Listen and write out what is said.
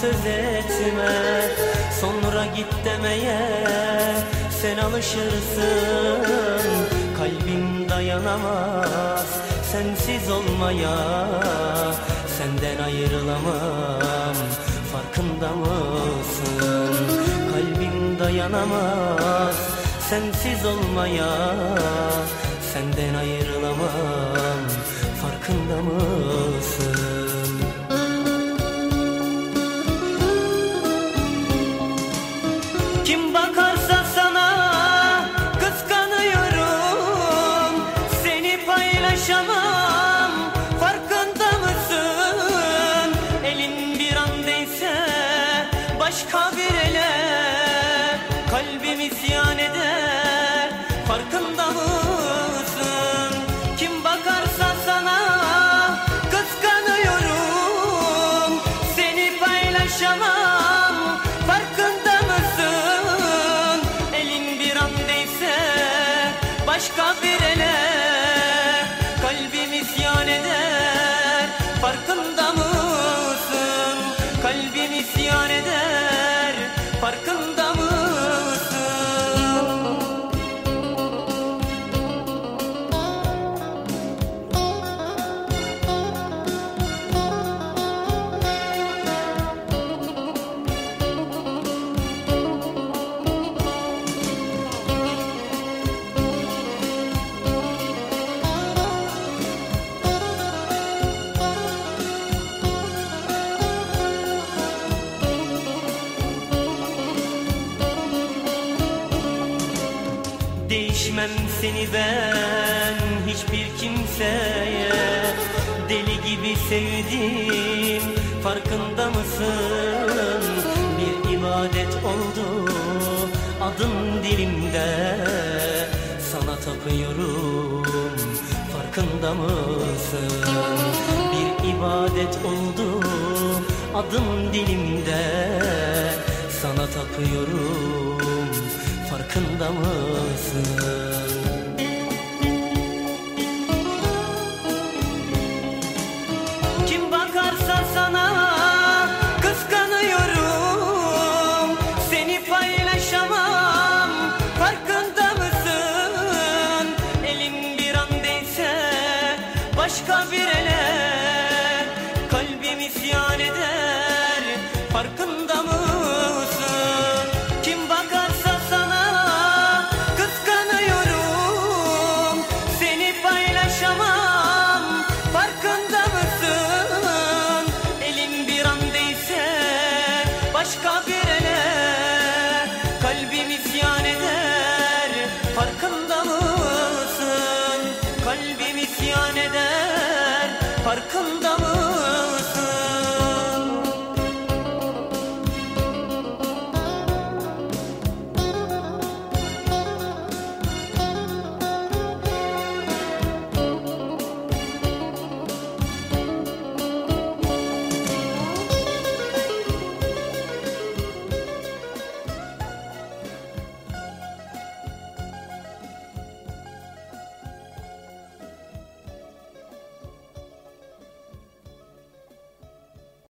söz etme, sonra git demeye sen alışırsın. Kalbim dayanamaz sensiz olmaya, senden ayrılamam, farkında mısın? Kalbim dayanamaz sensiz olmaya, senden ayrılamam, farkında mısın? Kim bakarsa sana kıskanıyorum, seni paylaşamam, farkında mısın? Elin bir an değse başka bir ele, kalbim isyan eder, farkında mısın? Kim bakarsa sana kıskanıyorum, seni paylaşamam, farkında mısın? Elin bir an değse başka bir ele, kalbim isyan eder, farkında mısın? Kalbim isyan eder, farkında mısın? Değişmem seni ben hiçbir kimseye, deli gibi sevdim, farkında mısın? Bir ibadet oldu adın dilimde, sana tapıyorum, farkında mısın? Bir ibadet oldu adın dilimde, sana tapıyorum, farkında mısın? Kim bakarsa sana kıskanıyorum, seni paylaşamam, farkında mısın? Elin bir an değse başka bir ele, kalbim isyan eder, farkında mısın? Kim bakarsa sana kıskanıyorum, seni paylaşamam, farkında mısın? Elin bir an değse başka bir ele, kalbim isyan eder, farkında mısın? Kalbim isyan eder.